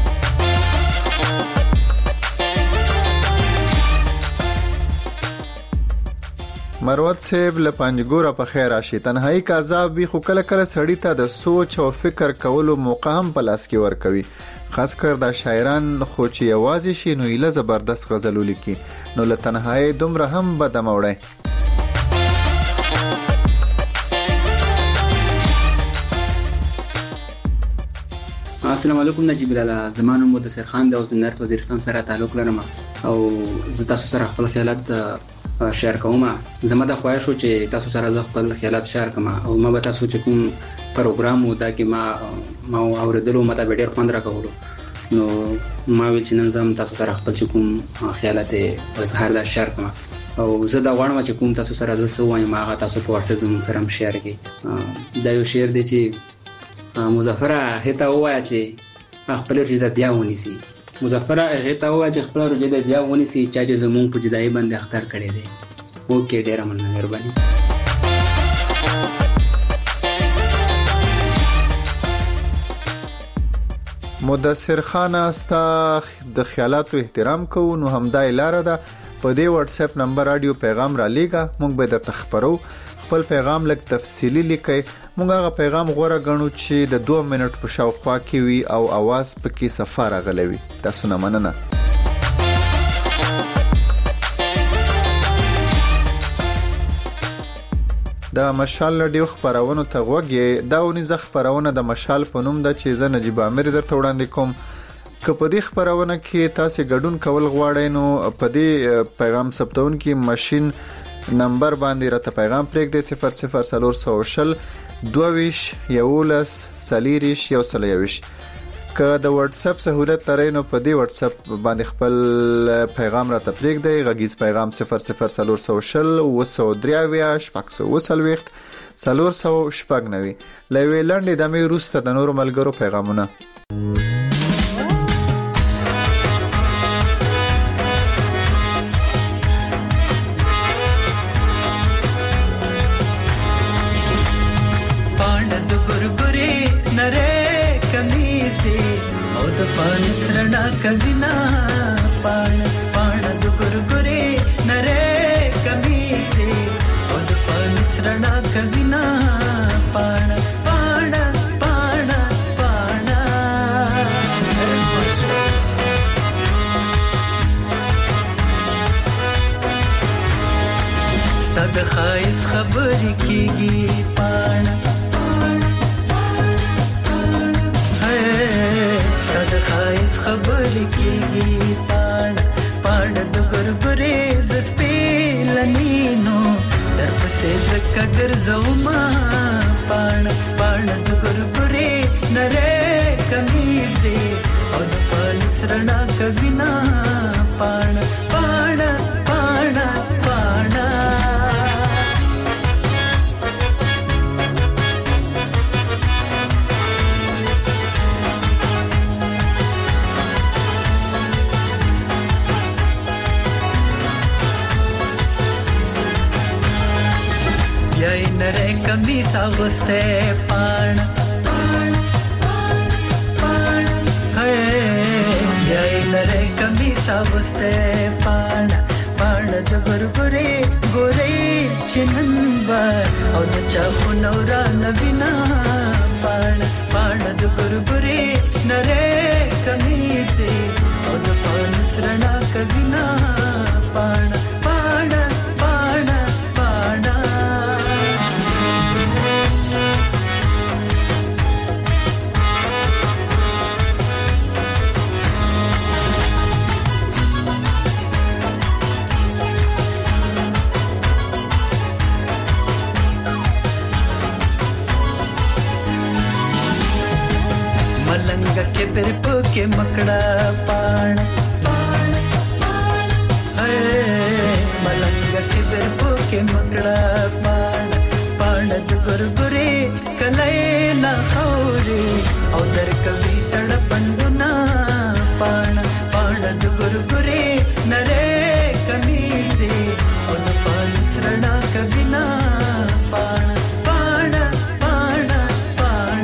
مروت صاحب له پنځګوره په خیر راشي. تنهایی کا عذاب وی خو کله کله سړی ته د سوچ او فکر کولو موقع هم په لاس کې ورکوي خاص کر د شاعران خو چې یوازې شي نو ایله زبردست غزل ولیکي نو له تنهایی دومره هم بد موړی. السلام علیکم نجیب لاله زمانو مو د سرخان د وزارت وزیرستان سره تعلق لرم او زه تاسو سره خپل خیالات شیر کوم. زما د خواهش و چې تاسو سره زه خپل خیالات شیر کوم او ما به تاسو چې کوم پروګرام و دا کې ما ما اوریدلو مته به ډیر خوند راکولو نو ما ویل چې نن زم تاسو سره خپل چې کوم خیالات اظهار دا شیر کوم او زه دا غواړم چې کوم تاسو سره زه سو وایم هغه تاسو په واتس اپ زموږ سره شیر کړئ. دا یو شعر دی چې مظفر هته وایا چې خپل رجدا بیا ونیسي مظفر هته وایا چې خپل رجدا بیا ونیسي چې زموږ په جدای باندې اختر کړي دي. اوکې ډیر مننه مهرباني. مدثر خان استا د خیالاتو احترام کوو، نو همدا لاره ده. په دې واتس اپ نمبر رادیو پیغام را لیږه، موږ به د تخبرو خپل پیغام لک تفصیلی لیکي. موږ هغه پیغام غوړه غنو چې د دوه منټ په شاوخوا کې وي او आवाज پکې سفر غلوي. تاسو نه مننه. د مشال رادیو خبرونه ته غوږی دا ونیزه خبرونه د مشال په نوم د چې زه نجیب امیر درته وړاندې کوم. که په دې خبرونه کې تاسو ګډون کول غواړئ نو په دې پیغام ثبتون کې ماشين نمبر باندې راته پیغام پرېږدئ صفر صفر صفر صفر شل دویش یولس سلیریش یو سلیویش. که د واتس اپ سہولت لرئ نو په دې واتس اپ باندې خپل پیغام راته پرېږدئ. غږیز پیغام صفر صفر صفر صفر شل وسو دریاویا شپږ سو وسلويخت څلور سو شپږ نوي. لوي لاندې د مې روسته د نورو ملګرو پیغامونه. सरणा कविना पाण पाण दुगुरगुरे नरे कमी से और पाण सरणा कविना पाण पाण पाण पाण ستاد خایس خبرې کیږي पाण خایس خبرې کیږي پاڼ پاڼ د ګرګرې ز سپېلنینو در پسې زکه ګرځوما پاڼ پاڼ د ګرګرې نری کمیز دی او د فانس رڼا کوینا پاڼ پاڼ پاڼ پاڼ یای نره کمیس اغسته پاڼ پاڼ پاڼ یای نره کمیس اغسته پاڼ پاڼ د ګرګرې ګورې چنن با او د چا خو نورا نبینا پاڼ پاڼ د ګرګرې نره کمیس دی او د فانس رڼا کوینا پاڼ پاڼ پاڼ پاڼ मलंग के बिरप के मकड़ा पाण है मलंग के बिरप के मकड़ा पाण पाण गुरगुरे कलैला खौरे और दर कवि तड़पंडुना पाण पाण गुरगुरे नरे कमीजे और पान शरणा कविना पाण पाण पाण पाण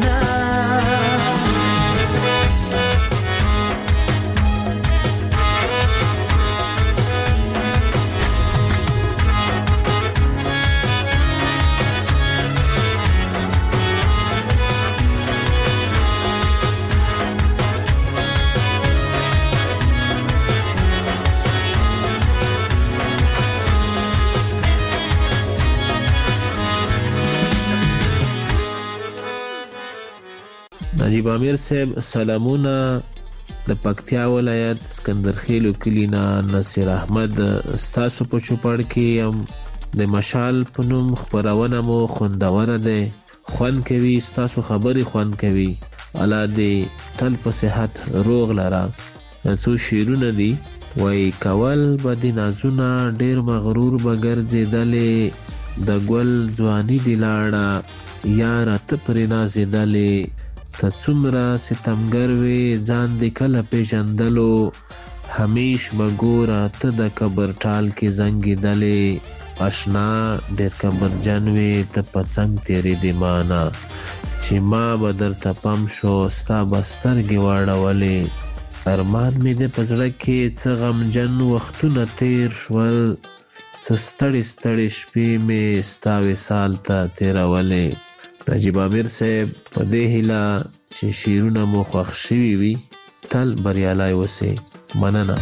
نجیب امیر صاحب سلامونه د پکتیا ولایت سکندرخیلو کلینا نصیر احمد ستاسو په چوپړ کې هم د مشال په نوم خبرونه مو خوندوره ده خوان کوي ستاسو خبري خوان کوي الا دې تل په صحت روغ لرا څو شیرونه دي وای کول بدی نازونه ډیر مغرور بغرځیدلې د ګل ځواني دی لاړه یار ته پرې نازیدلې ته څومره ستمګر وې ځان دې کله پیژندلو همیش مګوره ته د قبر ټال کې زنګېدلې آشنا ډېر کمرجن وي ته په څنګ تېرېدې مانا چې ما به درته پم شو ستا به سترګې واړولې ارمان مې د په زړه کې څه غمجن وختونه تېر شول څه ستړې ستړې شپې مې ستا وصال ته تېرولې نجیب امیر صاحب په دې هیله چې شعرونه مو خوښ شوي وي تل بریالی اوسئ مننه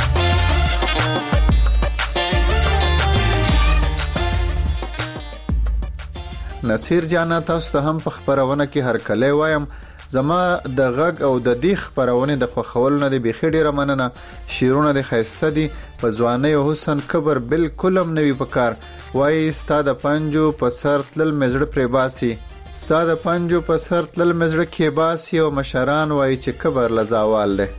نصیر جانا تاسو ته هم په خبرونه کې هر کله وایم زما د غږ او د دې خبرونه د خوخول نه دی بخې ډیره مننه شیرونه د خیسته دي په ځواني او حسن کبر بالکل هم نوی پکار وای ستاد پنجو په سر تل مزړه پرې باسي ستاد پنجو په سر تل مزړه کې باسي او مشران وای چې کبر لزاوال ده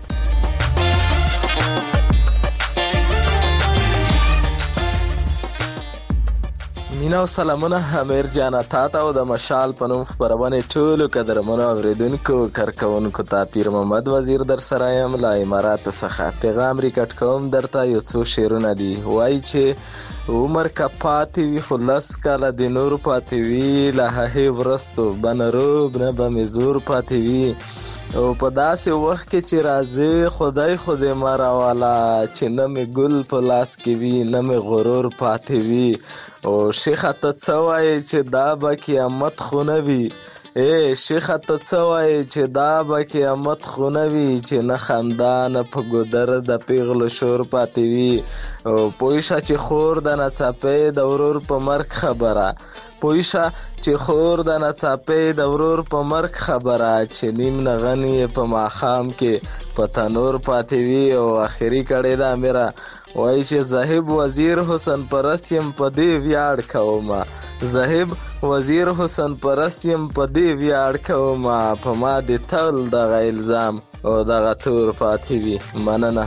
مینا او سلامونه امیر جان تا ته او د مشال په نوم خبرونه ټولو قدرمنو اوریدونکو کارکونکو ته پیر محمد وزیر در سره یم لا امارات څخه پیغام ریکارډ کوم درته یو څو شعرونه دي وای چې عمر کا پاتې وي خلاص کاله د نور پاتې وي له هي ورستو بنروب نه به مزور پاتې وي او په داسې وخت کې چې راځي خدای خدای مارا والا چې نه مې ګل په لاس کې وي نه مې غرور پاتې وي او شیخ ته څه وایي چې دا به قیامت خو نه وي ای شیخ ته څه وایي چې دا به قیامت خو نه وي چې نه خندا نه په ګودر د پیغلو شور پاتې وي او پوه شه چې خور د ناڅاپۍ د ورور په مرګ خبره پوه شه چې خور د ناڅاپۍ د ورور په مرګ خبره چې نیم نغنی په ماښام کې په تنور پاتې وي او آخري کړی د امیره وایي چې زاهب وزیر حسن پرست یم په دې ویاړ کومه زاهب وزیر حسن پرست یم په دې ویاړ کومه په ما دې تل دغه الزام او دغه تور پاتې وي مننه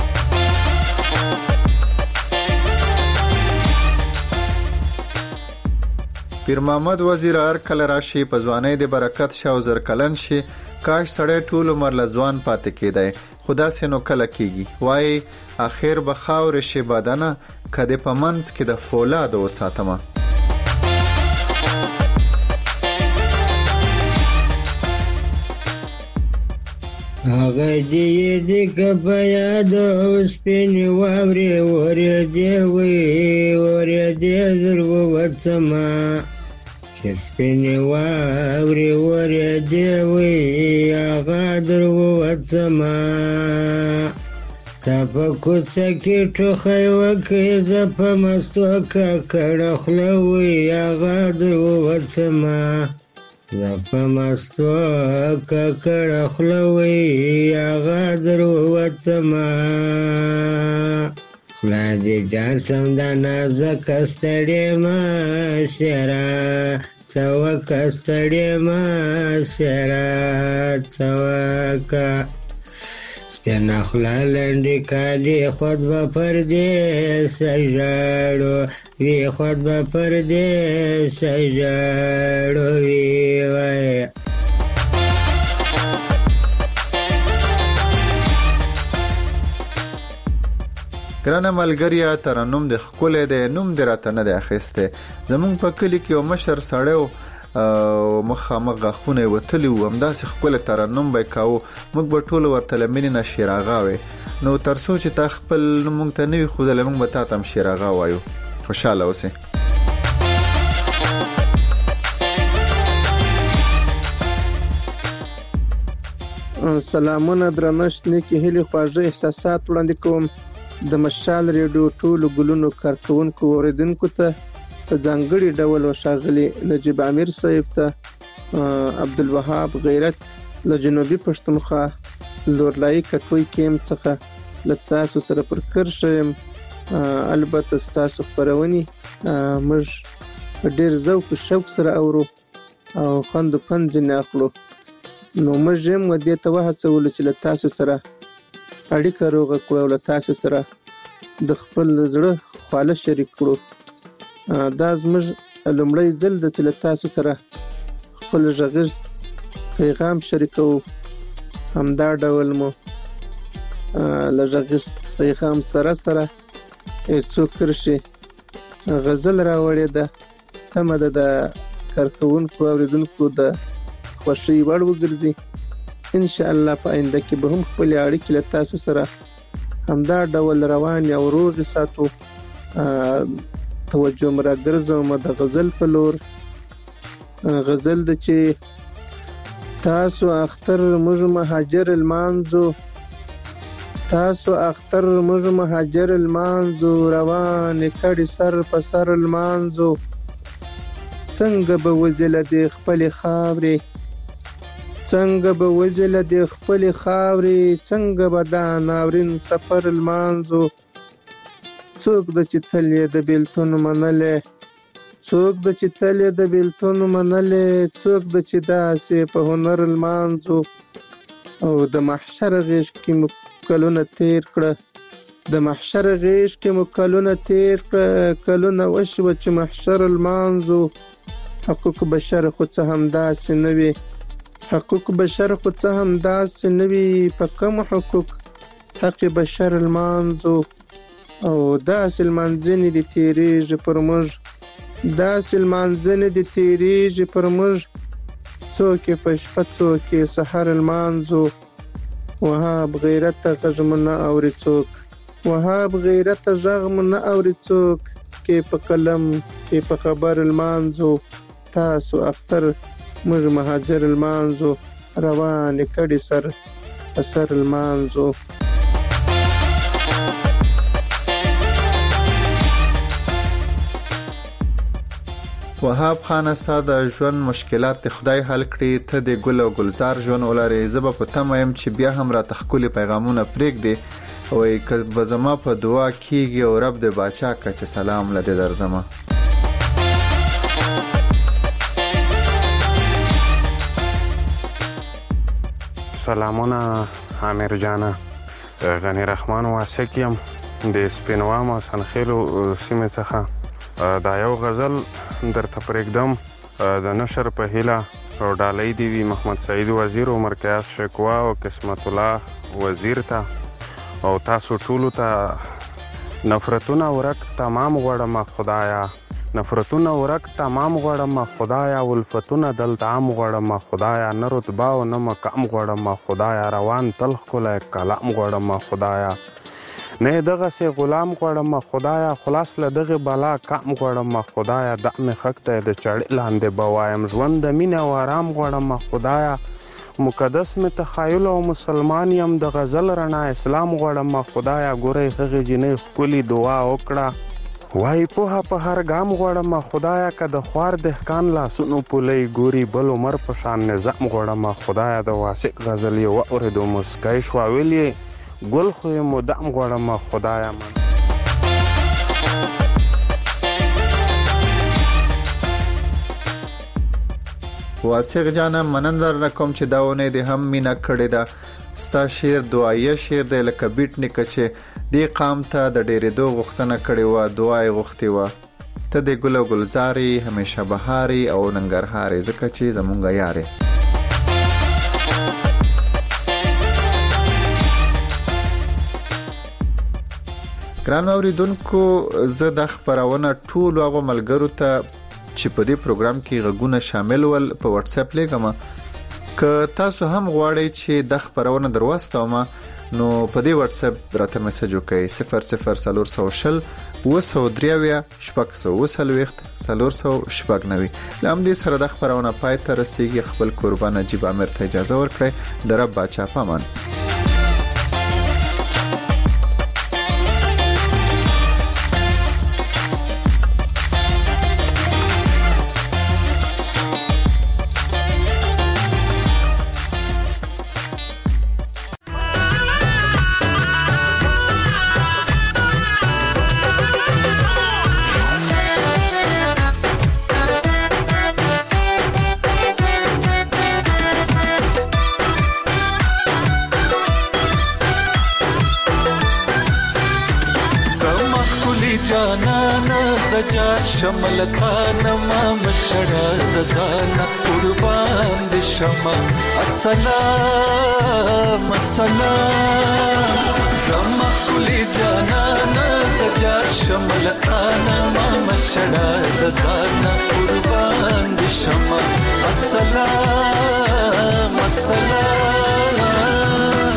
پیر محمد وزیر هر کله راشي په ځوانۍ د برکت شاو زر کلن شي کاش سړی ټول عمر لځوان پاتې کېدی خدا سينو کله کېږي وای اخر به خاور شي بدنه کده په منځ کې د فولاد او ساتمه هغه دې دې کبیا د سپین واوري ورې دې وي ورې دې زرو وڅما چې سپین واوري ورې دې وي هغه درو وڅما صاحب کوڅه کې ټوخی وکړي زه په مستو ککړه خوله وي هغه درو وڅما زه په مستو ککړه خوله وي هغه درو وڅما خوله دې جان سم د نازکه ستړې ما شعره څه وکړه ستړې ما شعره څه وکړه سپینا خوله لنډې کالي خود به پردې سژاړو وی خود به پردې سژاړو وی وای ګرانه ملګریا ترنم د خپل د نوم دراته نه د اخیسته زمون په کلی کې یو مشر سړیو او مخامخ غخونه وتلی و همداسې خپل ترنم به کاو موږ به ټول ورته لمنې نه شیراغاوي نو تر څو چې تا خپل موږ ته نوی خو د موږ به تا تم شیراغا وایو خوشاله اوسئ سلامونه درنښت نیکی هلي خواږه احساسات وړاندې کوم د مشال ریډیو ټولو ګلونو کارکونکو اوریدونکو ته په ځانګړي ډول وشاغلي نجیب امیر صاحب ته عبدالوهاب غیرت له جنوبي پښتونخوا لورلایي کټوي کیم څخه له تاسو سره پر کرښه یم البته ستاسو خپرونې موږ په ډېر ذوق او شوق سره اورو او خوند و پند ځینې اخلو نو موږ هم دې ته وهڅولو چې له تاسو سره اړیکه روغه کړو او له تاسو سره د خپل زړه خواله شریک کړو دا زموږ لومړی ځل د چې له تاسو سره خپل غږیز پیغام شریکو همدا ډول مو له غږیز پیغام سره سره څو کرښې غزل راوړې ده، تمه ده د کارکوونکو اوریدونکو د خوښۍ وړ وګرځي. ان شاء الله په آینده کې به هم خپل اړیکې له تاسو سره همدا ډول روان او روغ ساتو. توجه مرا ګرځوم د غزل په لور. غزل د چې تاسو اختر موږ مهاجر المانزو، تاسو اختر موږ مهاجر المانزو، روان کړي سر په سر المانزو. څنګه به وزله د خپل خاورې، څنګه به وزله د خپل خاورې، څنګه به دا ناورین سفر المانزو. څوک د چې تل یې د بیلتون منلې، څوک د چې تل یې د بیلتون منلې، څوک د چې داسې په هنر المانزو. او د محشر غیږ کې مو کلونه تیر کړه، د محشر غیږ کې مو کلونه تیر کړه، کلونه وشوه چې محشر المانزو. حقوق بشر خو څه همداسې نه وي، حقوق بشر خو څه همداسې نه وي، په کوم حقوق حق بشر المانزو. او داسې لمانځنې دې تېرېږي پر موږ، داسې لمانځنې دې تېرېږي پر موږ، څوک یې په شپه څوک یې سحر المانزو. وهاب غیرته غږ مو نه اوري څوک، وهاب غیرته غږ مو نه اوري څوک، کې په قلم کې په خبر المانزو. تاسو اختر موږ مهاجر المانزو، روان کړي سر په سر المانزو. وهاب خان ستا د ژوند مشکلات د خدای حل کړي، ته د ګل او گلزار ژوند ولرې. زه به په تمه یم چې بیا هم راته ښکلي پیغامونه پرېږدې، وایي که به زما په دعا کېږي او رب د باچا که چې سلام له دې درځمه. سلامونه عامر جانه، غنی رحمان واسق یم د سپینوام او سنخیلو سیمې څخه. دا یو غزل درته پرېږدم د نشر په هیله، او ډالۍ دی وي محمد سعید وزیر، عمر قیاس شکوا او قسمت الله وزیر ته، او تاسو ټولو ته. نفرتونه ورک تمام غواړم خدایا، نفرتونه ورک تمام غواړم خدایا، ولفتونه دلته عام غواړم خدایا، نه رتبه او نه مقام غواړم خدایا، روان تل ښکلی کلام غواړم خدایا، نه دغه سي غلام غواړم خدایا، خلاص له دغه بلا کام غواړم خدایا، د مې خک ته د چړې لاندې بوایم، ژوند د مینې او آرام غواړم خدایا، مقدس مې تخیل او مسلمان یم، د غزل رڼا اسلام غواړم خدایا، ګورې هغې جنۍ ښکلي دعا وکړه، وای پوهه په هر ګام غواړم خدایا، که د خوار دهقان لاسونو پولۍ ګوري، بل عمر په شان نظام غواړم خدایا، د واسق غزل یې واورېدو مسکی شوه، ویل یې ګل خو یې مدام غواړم خدایا. من واسق جانه مننه در کوم چې دا ونه دې هم مینا کړې ده. ستا شعر دعایه شعر دی، لکه بیټ نیکه چې دې قام ته د ډېرېدو غوښتنه کړې وه، دعا یې غوښتې وه. ته د ګل او ګلزارې، همیشه بهارې او ننګرهارې، ځکه چې زمونږ یارې. ګران اوریدونکو، زه د خبرونه ټول هغه ملګرو ته چې په دې پروګرام کې غږونه شامل ول په واتس اپ لګم. که تاسو هم غواړئ چې د خبرونه دروستوم، نو په دې واتس اپ راته میسج وکړئ صفر صفر صفر شل وسو دریاویا شپږ سو وسلويخت سلور سو شپږ نوي. لام دې سره د خبرونه پای ته رسیدي. خپل قربان نجیب امیر ته اجازه ورکړئ. درب باچا پامان. زجا شملتا نما مشړه د ځان قربان دي شمه السلام السلام زما کلی جانان زجا شملتا نما مشړه د ځان قربان دي شمه السلام السلام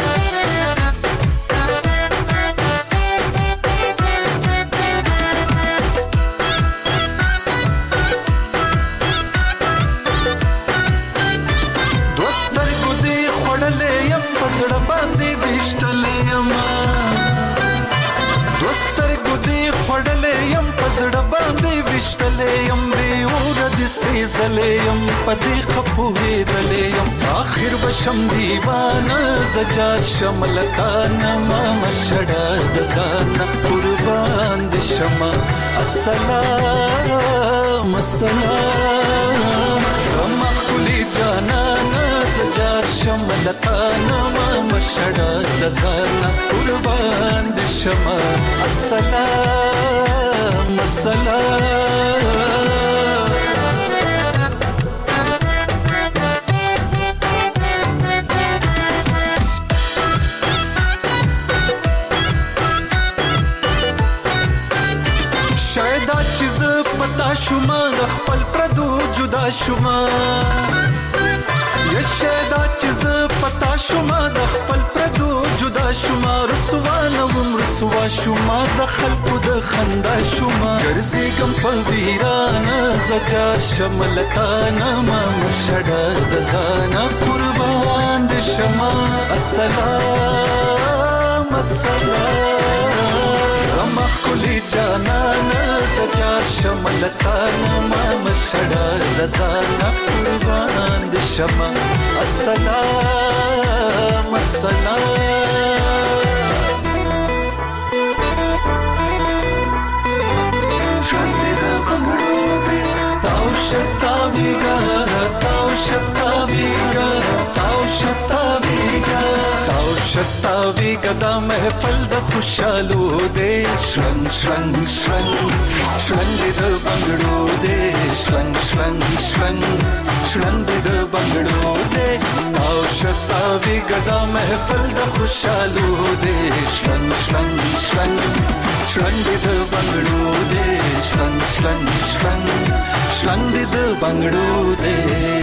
وشتلیم بی اور د سیزلیم پدې خپوهې دلیم اخر بشم دیوانه زجا شملتان ما مشړه د ځان قربان دي شمه السلام السلام زما کلی جانان زجا شملتان ما مشړه د ځان قربان دي شمه السلام السلام شاید چیز پتا شوما د خپل پردو جدا شوما یا شاید چیز پتا شوما د خپل پردو جدا شوما رسوا نوم رسوا شوما د خلقو د خندا شوما ګرځي ګم په ویران زجا شملتان ما مشړه د ځان قربان دي شمه السلام السلام زما کلی جانان زجا شملتان ما مشړه د ځان قربان دي شمه السلام السلام Tausha-taviga, tausha-taviga, tausha-taviga, tausha-taviga da mehfal da khushalo de shlang shlang shlang shlang de bangdo de shlang shlang shlang shlang de bangdo de tausha-taviga da mehfal da khushalo de shlang shlang shlang shlang de bangdo de shlang shlang shlang shlang de bangdo de